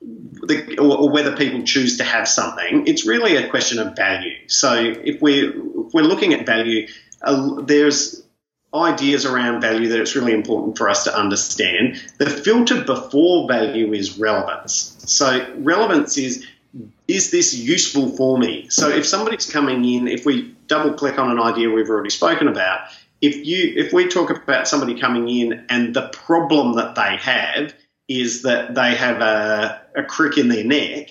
the, or, or whether people choose to have something, it's really a question of value. So if we're, if we're looking at value, uh, there's ideas around value that it's really important for us to understand. The filter before value is relevance. So relevance is, is this useful for me? So if somebody's coming in, if we double click on an idea we've already spoken about, if you if we talk about somebody coming in and the problem that they have is that they have a, a crick in their neck,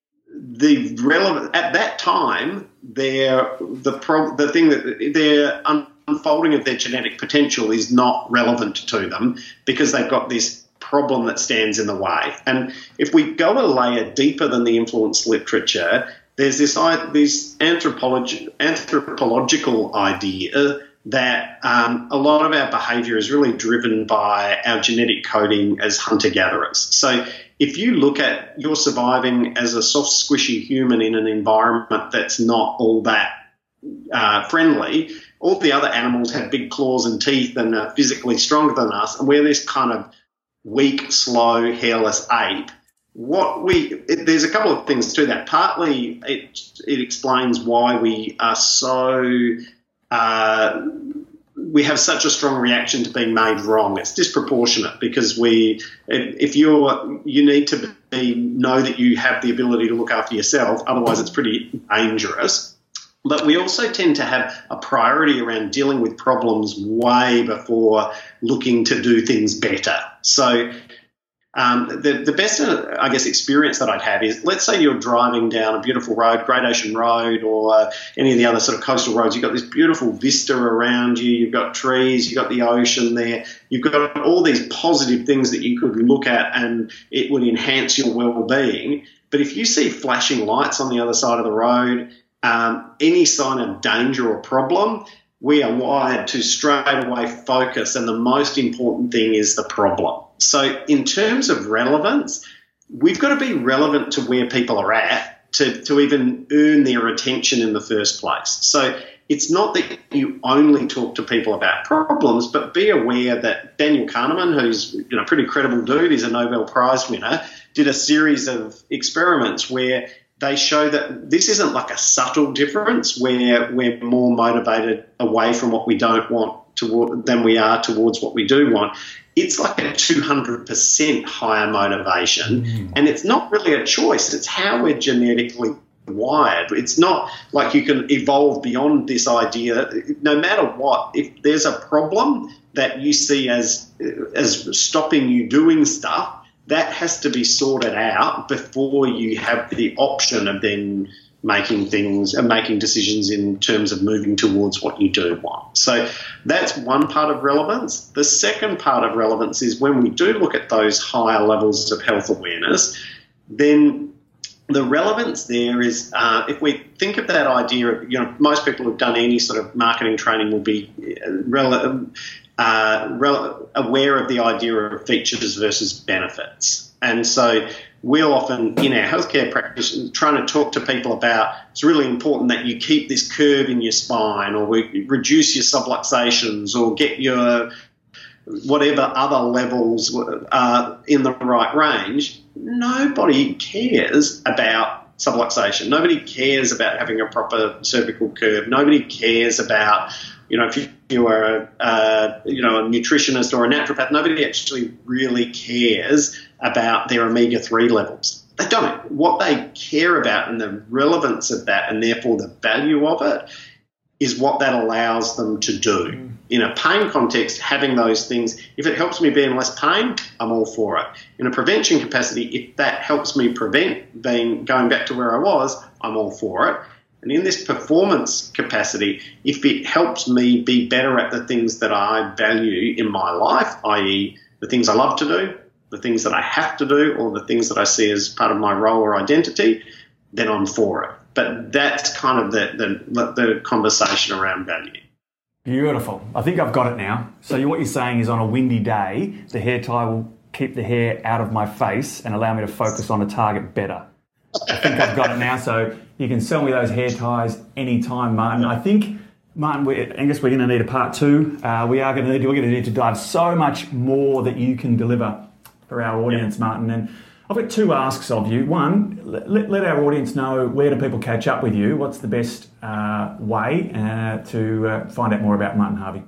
the relevant at that time, their the pro, the thing that their unfolding of their genetic potential is not relevant to them because they've got this problem that stands in the way. And if we go a layer deeper than the influence literature, there's this this anthropology, anthropological idea that um, a lot of our behaviour is really driven by our genetic coding as hunter-gatherers. So if you look at you're surviving as a soft, squishy human in an environment that's not all that uh, friendly, all the other animals have big claws and teeth and are physically stronger than us, and we're this kind of weak, slow, hairless ape. What we it, there's a couple of things to that. Partly, it it explains why we are so uh, we have such a strong reaction to being made wrong. It's disproportionate because we if you're you need to be know that you have the ability to look after yourself. Otherwise, it's pretty dangerous. But we also tend to have a priority around dealing with problems way before looking to do things better. So um, the, the best, uh, I guess, experience that I'd have is, let's say you're driving down a beautiful road, Great Ocean Road, or uh, any of the other sort of coastal roads. You've got this beautiful vista around you. You've got trees. You've got the ocean there. You've got all these positive things that you could look at and it would enhance your well-being. But if you see flashing lights on the other side of the road, Um, any sign of danger or problem, we are wired to straight away focus, and the most important thing is the problem. So in terms of relevance, we've got to be relevant to where people are at, to, to even earn their attention in the first place. So it's not that you only talk to people about problems, but be aware that Daniel Kahneman, who's you know a pretty credible dude, he's a Nobel Prize winner, did a series of experiments where they show that this isn't like a subtle difference where we're more motivated away from what we don't want toward, than we are towards what we do want. It's like a two hundred percent higher motivation, mm. and it's not really a choice. It's how we're genetically wired. It's not like you can evolve beyond this idea. No matter what, if there's a problem that you see as as stopping you doing stuff, that has to be sorted out before you have the option of then making things and making decisions in terms of moving towards what you do want. So that's one part of relevance. The second part of relevance is when we do look at those higher levels of health awareness, then the relevance there is uh, if we think of that idea of, you know, most people who've done any sort of marketing training will be relevant. Uh, rel- aware of the idea of features versus benefits. And so we'll often, in our healthcare practice, trying to talk to people about it's really important that you keep this curve in your spine, or we reduce your subluxations, or get your whatever other levels uh, in the right range. Nobody cares about subluxation. Nobody cares about having a proper cervical curve. Nobody cares about, you know, if you, you are a, uh, you know, a nutritionist or a naturopath, nobody actually really cares about their omega three levels. They don't. What they care about and the relevance of that, and therefore the value of it, is what that allows them to do. Mm. In a pain context, having those things, if it helps me be in less pain, I'm all for it. In a prevention capacity, if that helps me prevent being going back to where I was, I'm all for it. And in this performance capacity, if it helps me be better at the things that I value in my life, that is the things I love to do, the things that I have to do, or the things that I see as part of my role or identity, then I'm for it. But that's kind of the, the, the conversation around value. Beautiful. I think I've got it now. So what you're saying is on a windy day, the hair tie will keep the hair out of my face and allow me to focus on a target better. I think I've got it now. So you can sell me those hair ties anytime, Martin. I think, Martin, we, Angus, we're going to need a part two. Uh, we are going to need, we're going to need to dive so much more that you can deliver for our audience, yeah. Martin. And I've got two asks of you. One, let, let our audience know, where do people catch up with you? What's the best uh, way uh, to uh, find out more about Martin Harvey?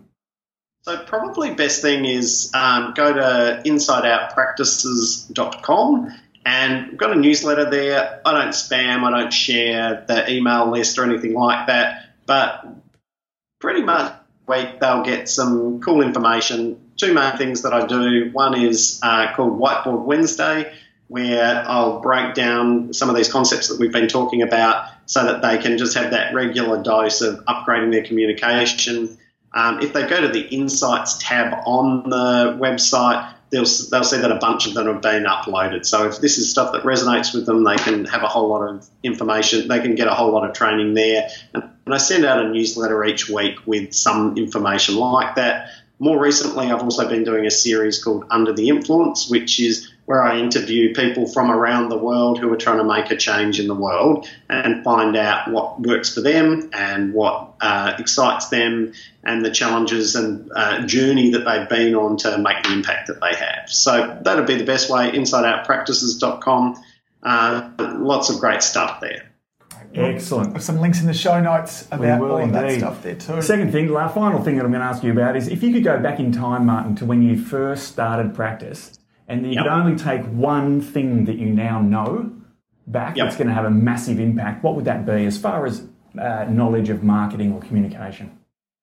So probably best thing is um, go to inside out practices dot com. And we've got a newsletter there. I don't spam, I don't share the email list or anything like that. But pretty much week they'll get some cool information. Two main things that I do. One is uh, called Whiteboard Wednesday, where I'll break down some of these concepts that we've been talking about so that they can just have that regular dose of upgrading their communication. Um, if they go to the Insights tab on the website, They'll, they'll see that a bunch of them have been uploaded. So if this is stuff that resonates with them, they can have a whole lot of information. They can get a whole lot of training there. And I send out a newsletter each week with some information like that. More recently, I've also been doing a series called Under the Influence, which is where I interview people from around the world who are trying to make a change in the world and find out what works for them and what uh, excites them and the challenges and uh, journey that they've been on to make the impact that they have. So that would be the best way, inside out practices dot com. Uh, lots of great stuff there. Excellent. Some links in the show notes about all of that stuff there too. Second thing, the final thing that I'm going to ask you about is if you could go back in time, Martin, to when you first started practice, and you yep. could only take one thing that you now know back yep. that's going to have a massive impact, what would that be as far as uh, knowledge of marketing or communication?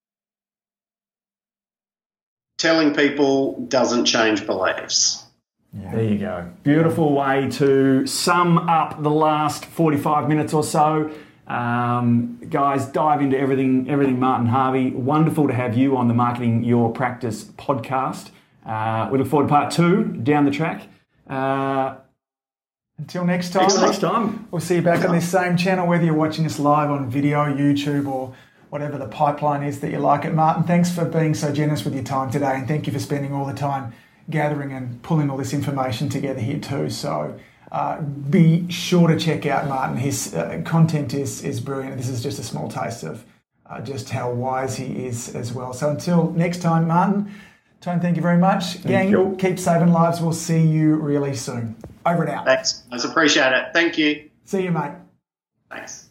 Telling people doesn't change beliefs. Yeah. There you go. Beautiful way to sum up the last forty-five minutes or so. Um, guys, dive into everything, everything Martin Harvey. Wonderful to have you on the Marketing Your Practice podcast. Uh, we look forward to part two down the track. Uh, Until next time. Until next time. We'll see you back on this same channel, whether you're watching us live on video, YouTube, or whatever the pipeline is that you like it. Martin, thanks for being so generous with your time today, and thank you for spending all the time gathering and pulling all this information together here too. So uh, be sure to check out Martin. His uh, content is, is brilliant. This is just a small taste of uh, just how wise he is as well. So until next time, Martin, Tone, thank you very much. Thank Gang, you. keep saving lives. We'll see you really soon. Over and out. Thanks. I appreciate it. Thank you. See you, mate. Thanks.